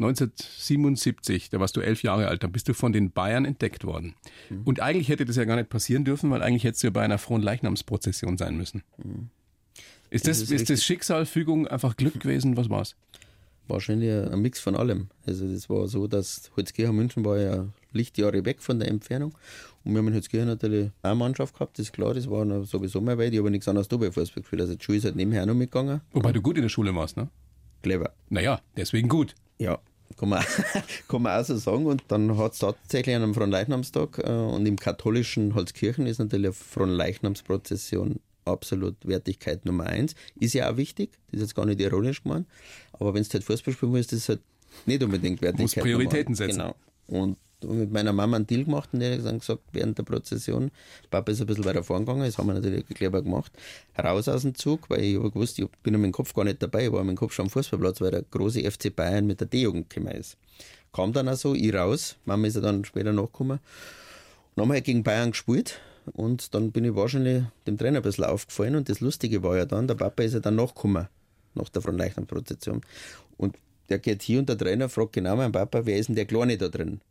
1977, da warst du 11 Jahre alt, da bist du von den Bayern entdeckt worden. Und eigentlich hätte das ja gar nicht passieren dürfen, weil eigentlich hättest du ja bei einer Fronleichnamsprozession sein müssen. Ist das Schicksal, Fügung, einfach Glück gewesen? Was war's? Wahrscheinlich ein Mix von allem. Also das war so, dass Holzkirchen München war ja Lichtjahre weg von der Entfernung. Und wir haben in Holzkirchen natürlich auch eine Mannschaft gehabt, das ist klar, das war sowieso mal weit. Ich habe nichts anderes da bei Fußball gespielt. Also die Schule ist halt nebenher auch noch mitgegangen. Wobei du gut in der Schule warst, ne? Clever. Naja, deswegen gut. Ja, kann man auch so sagen. Und dann hat es tatsächlich an einem Fronleichnamstag und im katholischen Holzkirchen ist natürlich eine Fronleichnamsprozession absolut Wertigkeit Nummer 1. Ist ja auch wichtig, das ist jetzt gar nicht ironisch gemeint, aber wenn du halt Fußball spielen willst, ist das halt nicht unbedingt Wertigkeit. Muss Prioritäten setzen. Genau. Und mit meiner Mama einen Deal gemacht und die hat dann gesagt, während der Prozession, Papa ist ein bisschen weiter vorn gegangen, das haben wir natürlich clever gemacht, raus aus dem Zug, weil ich habe gewusst, ich bin mit dem Kopf gar nicht dabei, ich war mit dem Kopf schon am Fußballplatz, weil der große FC Bayern mit der D-Jugend gekommen ist. Kam dann auch so, ich raus, Mama ist ja dann später nachgekommen, dann haben wir halt gegen Bayern gespielt und dann bin ich wahrscheinlich dem Trainer ein bisschen aufgefallen und das Lustige war ja dann, der Papa ist ja dann nachgekommen, nach der Fronleichnamsprozession und der geht hier und der Trainer fragt genau meinen Papa, wer ist denn der Kleine da drin?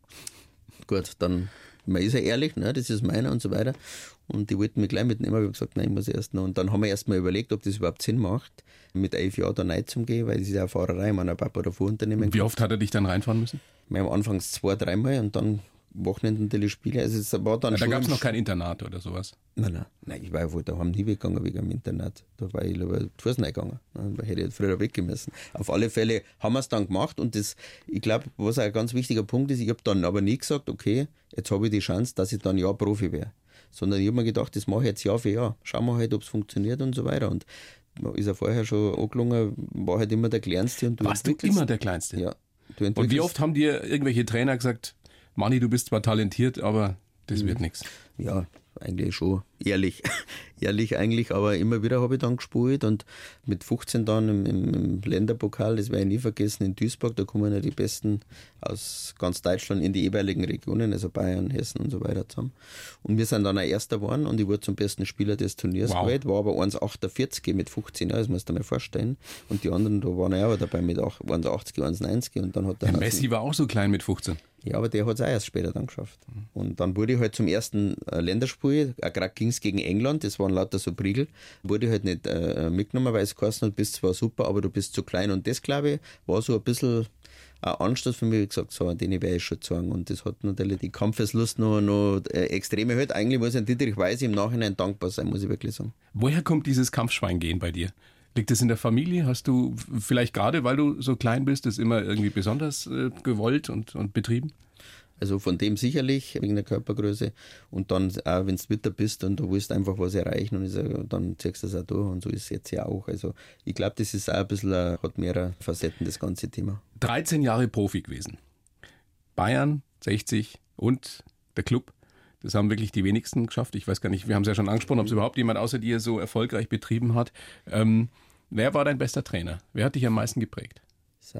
Gut, dann, man ist ja ehrlich, ne, das ist meiner und so weiter. Und die wollten mich gleich mitnehmen, aber ich habe gesagt, nein, ich muss erst noch. Und dann haben wir erst mal überlegt, ob das überhaupt Sinn macht, mit 11 Jahren da rein zu gehen, weil das ist ja eine Fahrerei, meiner Papa da Vorunternehmen. Wie oft hat er dich dann reinfahren müssen? Wir haben anfangs 2-3 Mal und dann Wochenende natürlich Spiele. Also es war dann da gab es noch kein Internat oder sowas? Nein, ich war ja wohl daheim nie weggegangen wegen dem Internat. Da war ich lieber zu Fuß reingegangen. Da hätte ich früher weggemessen. Auf alle Fälle haben wir es dann gemacht und das, ich glaube, was ein ganz wichtiger Punkt ist, ich habe dann aber nie gesagt, okay, jetzt habe ich die Chance, dass ich dann ja Profi wäre. Sondern ich habe mir gedacht, das mache ich jetzt Jahr für Jahr. Schauen wir halt, ob es funktioniert und so weiter. Und ist ja vorher schon angelungen, war halt immer der Kleinste. Und warst du immer der Kleinste? Ja. Und wie oft haben dir irgendwelche Trainer gesagt, Manni, du bist zwar talentiert, aber das wird nichts? Ja, eigentlich schon. Ehrlich eigentlich, aber immer wieder habe ich dann gespielt und mit 15 dann im Länderpokal, das werde ich nie vergessen, in Duisburg, da kommen ja die Besten aus ganz Deutschland in die jeweiligen Regionen, also Bayern, Hessen und so weiter zusammen. Und wir sind dann auch Erster geworden und ich wurde zum besten Spieler des Turniers gewählt, war aber 1,48 mit 15 Jahren, das musst du dir mal vorstellen. Und die anderen, da waren ja auch dabei mit 1,80, 1,90 und dann hat der Messi war auch so klein mit 15. Ja, aber der hat es auch erst später dann geschafft. Und dann wurde ich halt zum ersten Länderspiel, gerade ging es gegen England, das waren lauter so Priegel, wurde ich halt nicht mitgenommen, weil es geheißen hat, du bist zwar super, aber du bist zu klein. Und das, glaube ich, war so ein bisschen ein Anstoß für mich, gesagt, so, an den werde ich schon sagen. Und das hat natürlich die Kampfeslust noch extrem erhöht. Eigentlich muss ich an Dietrich Weiß im Nachhinein dankbar sein, muss ich wirklich sagen. Woher kommt dieses Kampfschweingehen bei dir? Liegt das in der Familie? Hast du vielleicht gerade, weil du so klein bist, das immer irgendwie besonders gewollt und betrieben? Also von dem sicherlich, wegen der Körpergröße. Und dann auch, wenn du bitter bist und du willst einfach was erreichen, und dann ziehst du das auch durch. Und so ist es jetzt ja auch. Also ich glaube, das ist auch ein bisschen, hat mehrere Facetten, das ganze Thema. 13 Jahre Profi gewesen. Bayern, 60 und der Club. Das haben wirklich die wenigsten geschafft. Ich weiß gar nicht, wir haben es ja schon angesprochen, ob es überhaupt jemand außer dir so erfolgreich betrieben hat. Wer war dein bester Trainer? Wer hat dich am meisten geprägt? Das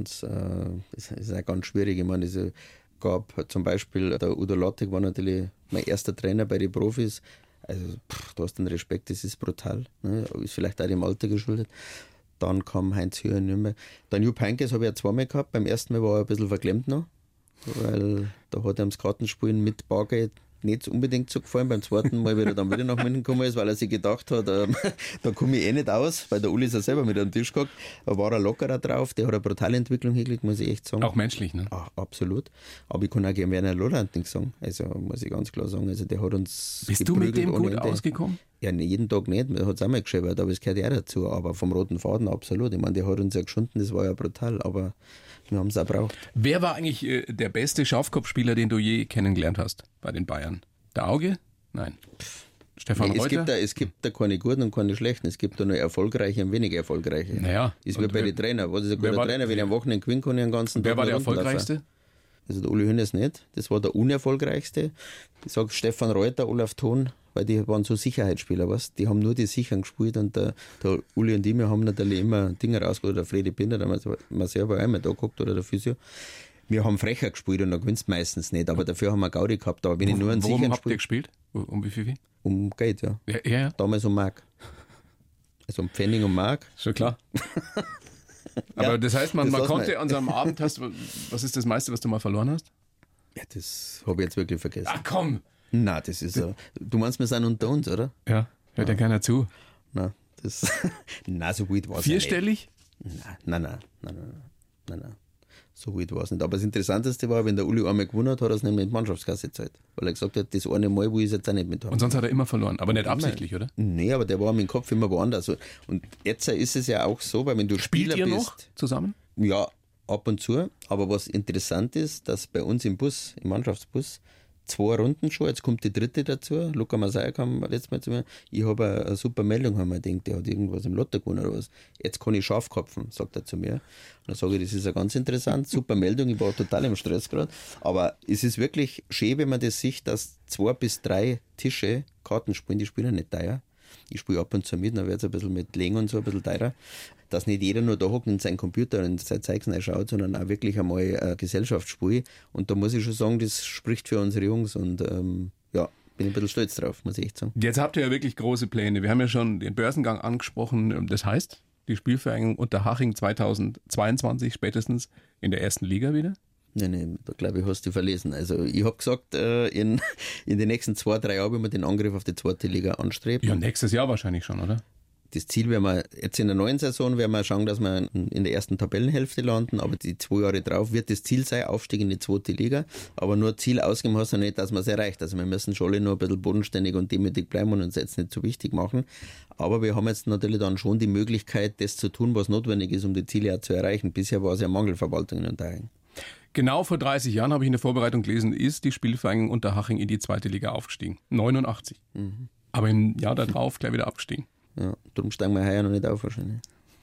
ist auch ganz schwierig. Ich meine, es gab zum Beispiel, der Udo Lattek war natürlich mein erster Trainer bei den Profis. Also, du hast den Respekt, das ist brutal. Ne? Ist vielleicht auch dem Alter geschuldet. Dann kam Heinz Höher in Nürnberg. Dann Jupp Heynckes habe ich ja zweimal gehabt. Beim ersten Mal war er ein bisschen verklemmt noch, weil da hat er ums Kartenspielen mit Bargeld nicht unbedingt so gefallen. Beim zweiten Mal, wie er dann wieder nach München gekommen ist, weil er sich gedacht hat, da komme ich nicht aus, weil der Uli ist ja selber mit am Tisch gehabt. Da war er lockerer drauf, der hat eine brutale Entwicklung hingelegt, muss ich echt sagen. Auch menschlich, ne? Ach, absolut. Aber ich kann auch gerne Werner Lorand nichts sagen. Also muss ich ganz klar sagen. Also der hat uns. Bist du mit dem gut ausgekommen? Ja, jeden Tag nicht. Er hat es auch mal geschrieben, aber es gehört ja auch dazu. Aber vom roten Faden absolut. Ich meine, der hat uns ja geschunden, das war ja brutal, aber wir haben es auch gebraucht. Wer war eigentlich der beste Schafkopfspieler, den du je kennengelernt hast bei den Bayern? Der Auge? Nein. Stefan Reuter? Es gibt da keine guten und keine schlechten. Es gibt da nur erfolgreiche und weniger erfolgreiche. Naja. Ist wie bei den Trainern. Was ist ein guter Trainer? Wenn er am Wochenende gewinnen kann, den ganzen Tag. Wer war der erfolgreichste? Also der Uli Hoeneß nicht. Das war der unerfolgreichste. Ich sage Stefan Reuter, Olaf Thon, weil die waren so Sicherheitsspieler, was? Die haben nur die Sichern gespielt und der Uli und ich, wir haben natürlich immer Dinge rausgeholt, der Fredi Binder, der Marcel war einmal da geguckt oder der Physio. Wir haben frecher gespielt und da gewinnst meistens nicht, aber dafür haben wir Gaudi gehabt. Aber wenn ich nur einen Sichern Worum habt ihr gespielt? Um wie viel? Um Geld, ja. Ja. Damals um Mark. Also um Pfennig und Mark. Schon klar. Aber ja, das heißt, man konnte an so einem Abend, was ist das meiste, was du mal verloren hast? Ja, das habe ich jetzt wirklich vergessen. Ach komm! Nein, das ist so. Du meinst, wir sind unter uns, oder? Ja, hört ja keiner zu. Nein, so gut war es nicht. Vierstellig? Nein. So gut war es nicht. Aber das Interessanteste war, wenn der Uli einmal gewonnen hat, hat er es nämlich in die Mannschaftskasse gezahlt. Weil er gesagt hat, das eine Mal, wo ich es jetzt auch nicht mit habe. Und sonst hat er immer verloren, aber nicht absichtlich, oder? Nee, aber der war mit dem Kopf immer woanders. Und jetzt ist es ja auch so, weil wenn du Spielt Spieler ihr bist. noch zusammen? Ja, ab und zu. Aber was interessant ist, dass bei uns im Mannschaftsbus, 2 Runden schon, jetzt kommt die dritte dazu. Luca Masaya kam letztes Mal zu mir, ich habe eine super Meldung, haben wir gedacht, der hat irgendwas im Lotto gewonnen oder was. Jetzt kann ich Schafkopfen, sagt er zu mir. Und dann sage ich, das ist ja ganz interessant, super Meldung, ich war total im Stress gerade. Aber es ist wirklich schön, wenn man das sieht, dass 2 bis 3 Tische Karten spielen, die spielen ja nicht teuer. Ich spiele ab und zu mit, dann wird es ein bisschen mit Länge und so ein bisschen teurer. Dass nicht jeder nur da hockt und seinen Computer und sein Zeugs schaut, sondern auch wirklich einmal eine Gesellschaftsspiel. Und da muss ich schon sagen, das spricht für unsere Jungs und bin ein bisschen stolz drauf, muss ich echt sagen. Jetzt habt ihr ja wirklich große Pläne. Wir haben ja schon den Börsengang angesprochen. Das heißt, die Spielvereinigung Unterhaching 2022 spätestens in der ersten Liga wieder? Nein, da glaube ich, hast du verlesen. Also ich habe gesagt, in den nächsten 2-3 Jahren werden wir den Angriff auf die 2. Liga anstreben. Ja, nächstes Jahr wahrscheinlich schon, oder? Das Ziel werden wir jetzt in der neuen Saison werden wir schauen, dass wir in der ersten Tabellenhälfte landen, aber die 2 Jahre drauf wird das Ziel sein, Aufstieg in die 2. Liga, aber nur Ziel ausgeben hast du nicht, dass man es erreicht. Also wir müssen schon alle nur ein bisschen bodenständig und demütig bleiben und uns jetzt nicht so wichtig machen, aber wir haben jetzt natürlich dann schon die Möglichkeit, das zu tun, was notwendig ist, um die Ziele auch zu erreichen. Bisher war es ja Mangelverwaltung in Unterhaching. Genau vor 30 Jahren, habe ich in der Vorbereitung gelesen, ist die Spielvereinigung Unterhaching in die 2. Liga aufgestiegen. 89. Aber im Jahr darauf gleich wieder abgestiegen. Ja, darum steigen wir heuer noch nicht auf wahrscheinlich.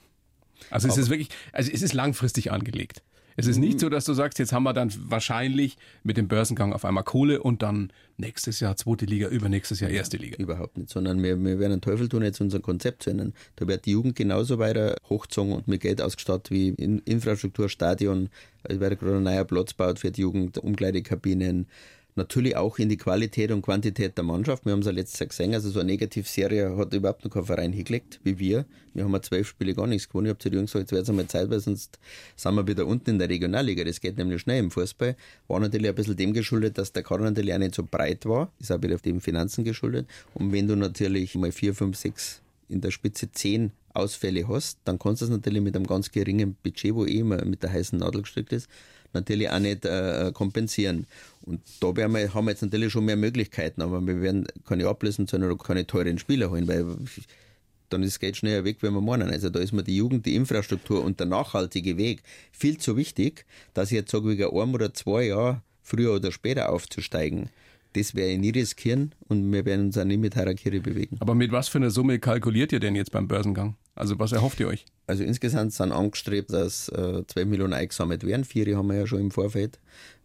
Also es ist wirklich, es ist langfristig angelegt. Es ist nicht so, dass du sagst, jetzt haben wir dann wahrscheinlich mit dem Börsengang auf einmal Kohle und dann nächstes Jahr 2. Liga, übernächstes Jahr 1. Liga. Überhaupt nicht, sondern wir werden einen Teufel tun, jetzt unser Konzept zu ändern. Da wird die Jugend genauso weiter hochgezogen und mit Geld ausgestattet wie Infrastruktur, Stadion. Es wird gerade ein neuer Platz gebaut für die Jugend, Umkleidekabinen. Natürlich auch in die Qualität und Quantität der Mannschaft. Wir haben es ja letztes Jahr gesehen, also so eine Negativserie hat überhaupt noch kein Verein hingelegt, wie wir. Wir haben ja 12 Spiele gar nichts gewonnen. Ich habe zu den Jungs gesagt, jetzt wird es einmal Zeit, weil sonst sind wir wieder unten in der Regionalliga. Das geht nämlich schnell im Fußball. War natürlich ein bisschen dem geschuldet, dass der Kader natürlich auch nicht so breit war. Ist auch wieder dem Finanzen geschuldet. Und wenn du natürlich mal 4, 5, 6 in der Spitze 10 Ausfälle hast, dann kannst du es natürlich mit einem ganz geringen Budget, wo immer mit der heißen Nadel gestrickt ist, natürlich auch nicht kompensieren. Und da haben wir jetzt natürlich schon mehr Möglichkeiten, aber wir werden keine ablösen, sondern keine teuren Spieler holen, weil dann ist das Geld schneller weg, wenn wir meinen. Also da ist mir die Jugend, die Infrastruktur und der nachhaltige Weg viel zu wichtig, dass ich jetzt sage, wegen 1 oder 2 Jahren früher oder später aufzusteigen. Das werde ich nie riskieren und wir werden uns auch nie mit Harakiri bewegen. Aber mit was für einer Summe kalkuliert ihr denn jetzt beim Börsengang? Also was erhofft ihr euch? Also insgesamt sind angestrebt, dass 12 Millionen eingesammelt werden. 4 haben wir ja schon im Vorfeld.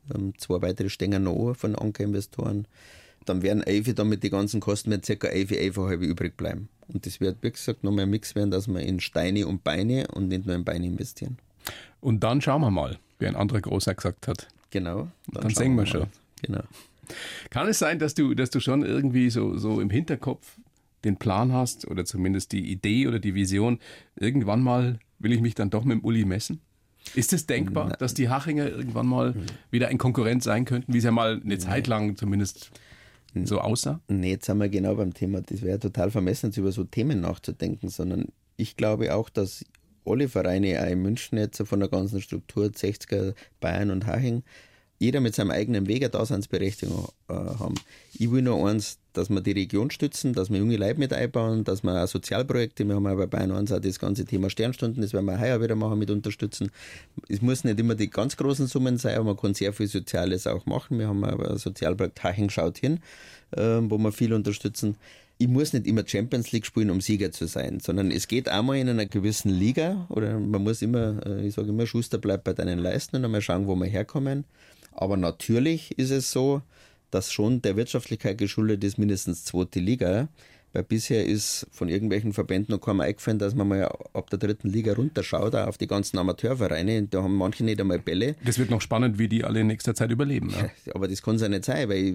2 weitere stehen noch von Anker-Investoren. Dann werden 11 dann mit den ganzen Kosten mit ca. 11,5 übrig bleiben. Und das wird, wie gesagt, nochmal ein Mix werden, dass wir in Steine und Beine und nicht nur in Beine investieren. Und dann schauen wir mal, wie ein anderer Großer gesagt hat. Genau. Dann sehen wir schon. Genau. Kann es sein, dass du schon irgendwie so im Hinterkopf den Plan hast oder zumindest die Idee oder die Vision, irgendwann mal will ich mich dann doch mit dem Uli messen? Ist es denkbar, dass die Hachinger irgendwann mal wieder ein Konkurrent sein könnten, wie es ja mal eine Zeit lang zumindest so aussah? Nee, jetzt sind wir genau beim Thema. Das wäre total vermessen, über so Themen nachzudenken, sondern ich glaube auch, dass alle Vereine, auch in München jetzt von der ganzen Struktur, 60er, Bayern und Haching, jeder mit seinem eigenen Weg eine Daseinsberechtigung haben. Ich will nur eins, dass wir die Region stützen, dass wir junge Leute mit einbauen, dass wir auch Sozialprojekte, wir haben auch bei Bayern 1 auch das ganze Thema Sternstunden, das werden wir heuer wieder machen, mit unterstützen. Es muss nicht immer die ganz großen Summen sein, aber man kann sehr viel Soziales auch machen. Wir haben ein Sozialprojekt Haching schaut hin, wo wir viel unterstützen. Ich muss nicht immer Champions League spielen, um Sieger zu sein, sondern es geht auch mal in einer gewissen Liga, oder man muss immer, ich sage immer, Schuster bleibt bei deinen Leisten und einmal schauen, wo wir herkommen. Aber natürlich ist es so, dass schon der Wirtschaftlichkeit geschuldet ist, mindestens 2. Liga. Weil bisher ist von irgendwelchen Verbänden noch kaum eingefallen, dass man mal ab der 3. Liga runterschaut, auch auf die ganzen Amateurvereine. Da haben manche nicht einmal Bälle. Das wird noch spannend, wie die alle in nächster Zeit überleben. Ja. Aber das kann es ja nicht sein, weil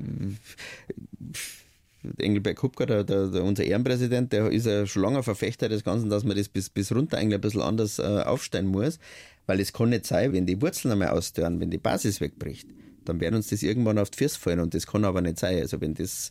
Engelbert Kupka, unser Ehrenpräsident, der ist ja schon lange Verfechter des Ganzen, dass man das bis runter eigentlich ein bisschen anders aufstellen muss. Weil es kann nicht sein, wenn die Wurzeln einmal ausdörren, wenn die Basis wegbricht, dann werden uns das irgendwann auf die Füße fallen und das kann aber nicht sein. Also wenn das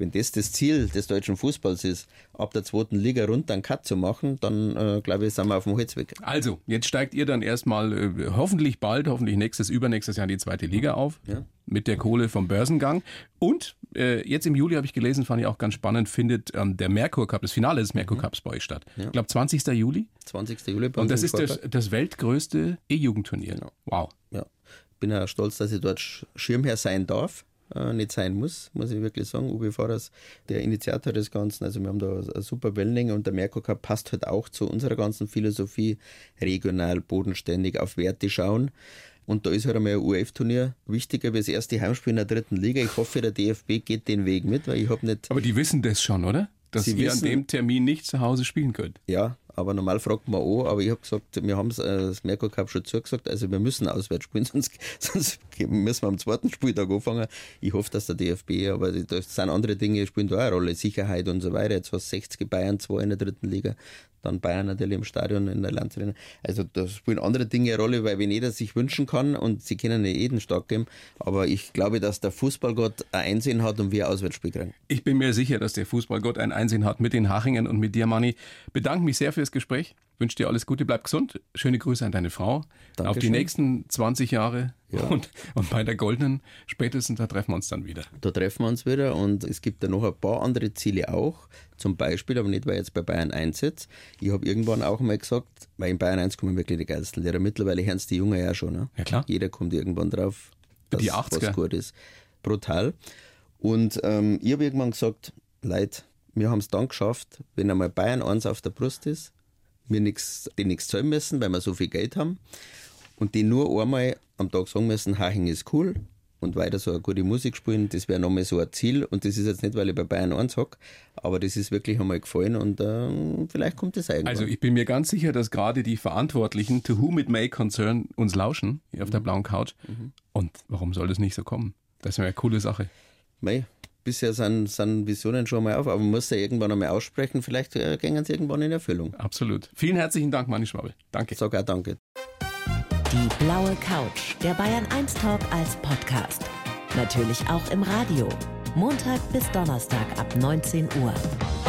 Ziel des deutschen Fußballs ist, ab der 2. Liga runter einen Cut zu machen, dann glaube ich, sind wir auf dem Holzweg. Also, jetzt steigt ihr dann erstmal hoffentlich bald, hoffentlich übernächstes Jahr in die 2. Liga auf, mit der Kohle vom Börsengang. Und jetzt im Juli habe ich gelesen, fand ich auch ganz spannend, findet der Merkur Cup, das Finale des Merkur Cups bei euch statt. Ja. Ich glaube 20. Juli. 20. Juli. Und das ist das weltgrößte E-Jugendturnier. Genau. Wow. Ja. Ich bin auch stolz, dass ich dort Schirmherr sein darf, nicht sein muss ich wirklich sagen. Uwe Fahrers, der Initiator des Ganzen, also wir haben da eine super Wellenlänge und der Merkur Cup passt halt auch zu unserer ganzen Philosophie, regional, bodenständig, auf Werte schauen. Und da ist halt einmal ein UF-Turnier wichtiger wie das erste Heimspiel in der 3. Liga. Ich hoffe, der DFB geht den Weg mit, weil ich habe nicht... Aber die wissen das schon, oder? Dass ihr an dem Termin nicht zu Hause spielen könnt. Ja, aber normal fragt man auch, aber ich habe gesagt, wir haben das Merkur Cup schon zugesagt, also wir müssen auswärts spielen, sonst müssen wir am 2. Spieltag anfangen. Ich hoffe, dass der DFB, aber das sind andere Dinge, spielen da auch eine Rolle, Sicherheit und so weiter. Jetzt hast 60 Bayern, 2 in der 3. Liga, dann Bayern natürlich im Stadion in der Landsarena. Also da spielen andere Dinge eine Rolle, weil wenn jeder sich wünschen kann und sie können nicht jeden stark geben, aber ich glaube, dass der Fußballgott ein Einsehen hat und wir ein Auswärtsspiel kriegen. Ich bin mir sicher, dass der Fußballgott ein Einsehen hat mit den Hachingen und mit dir, Manni. Bedanke mich sehr fürs Gespräch, wünsche dir alles Gute, bleib gesund. Schöne Grüße an deine Frau. Dankeschön. Auf die nächsten 20 Jahre. Ja. Und bei der Goldenen spätestens, da treffen wir uns dann wieder. Da treffen wir uns wieder und es gibt ja noch ein paar andere Ziele auch. Zum Beispiel, aber nicht, weil ich jetzt bei Bayern 1 sitze. Ich habe irgendwann auch mal gesagt, weil in Bayern 1 kommen wirklich die geilsten Lehrer. Mittlerweile hören es die Jungen ja schon. Ne? Ja, klar. Jeder kommt irgendwann drauf, dass die 80er. Was gut ist. Brutal. Und ich habe irgendwann gesagt, Leute, wir haben es dann geschafft, wenn einmal Bayern 1 auf der Brust ist, wir nichts zahlen müssen, weil wir so viel Geld haben und die nur einmal am Tag sagen müssen, Haching ist cool und weiter so eine gute Musik spielen, das wäre nochmal so ein Ziel und das ist jetzt nicht, weil ich bei Bayern 1 hocke, aber das ist wirklich einmal gefallen und vielleicht kommt das irgendwann. Also ich bin mir ganz sicher, dass gerade die Verantwortlichen, to whom it may concern, uns lauschen hier auf der blauen Couch und warum soll das nicht so kommen? Das wäre eine coole Sache. Mei. Bisher sind Visionen schon mal auf, aber man muss ja irgendwann einmal aussprechen, vielleicht gehen sie irgendwann in Erfüllung. Absolut. Vielen herzlichen Dank, Manni Schwabe. Danke. Ich sage auch danke. Die blaue Couch, der Bayern 1 Talk als Podcast. Natürlich auch im Radio. Montag bis Donnerstag ab 19 Uhr.